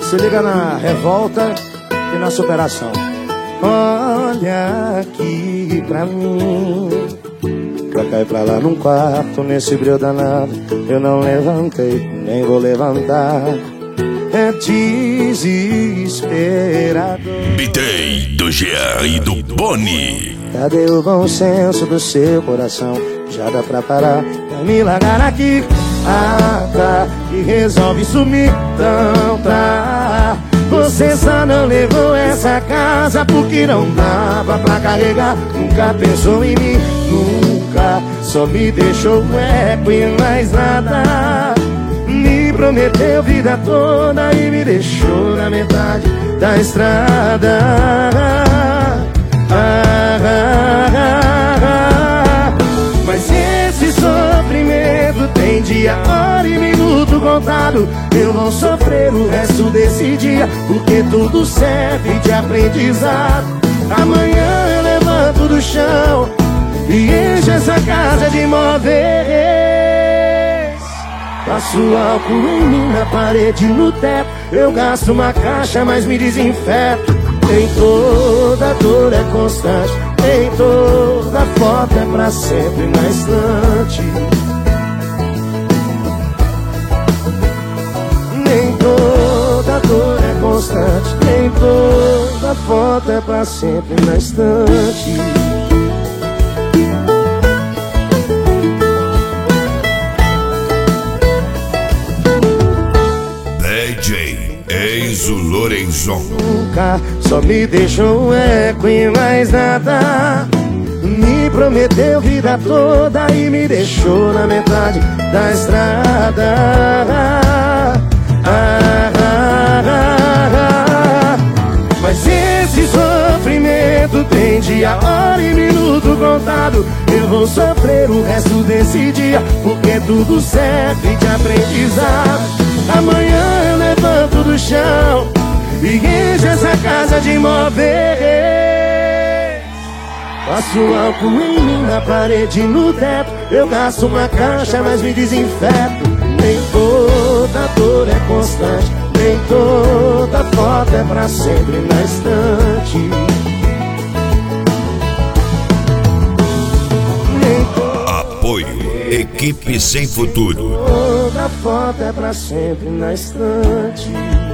Se liga na revolta e na superação. Olha aqui pra mim, pra cá e pra lá num quarto, nesse brilho danado. Eu não levantei, nem vou levantar. É desesperador. Bitei do Jean e do Boni. Cadê o bom senso do seu coração? Já dá pra parar, vai me largar aqui. Ah, tá, e resolve sumir. Então tá, você só não levou essa casa porque não dava pra carregar. Nunca pensou em mim, nunca. Só me deixou um eco e mais nada. Me prometeu vida toda e me deixou na metade da estrada. Mas esse sofrimento tem dia, hora e minuto contado. Eu vou sofrer o resto desse dia, porque tudo serve de aprendizado. Amanhã eu levanto do chão e encho essa casa de móveis. Passo álcool em mim, na parede, no teto. Eu gasto uma caixa, mas me desinfeto. Nem toda dor é constante, nem toda foto é pra sempre na estante. Nem toda dor é constante, nem toda foto é pra sempre na estante. Enzo Lorenzon. Nunca, só me deixou um eco e mais nada. Me prometeu vida toda e me deixou na metade da estrada. Mas esse sofrimento tem dia, hora e minuto contado. Eu vou sofrer o resto desse dia, porque tudo serve de aprendizado. Amanhã eu levanto do chão e encho essa casa de móveis. Passo álcool em mim, na parede, no teto. Eu gasto uma caixa, mas me desinfeto. Nem toda dor é constante, nem toda foto é pra sempre na estante. Apoio Equipe Sem Futuro. Toda foto é pra sempre na estante.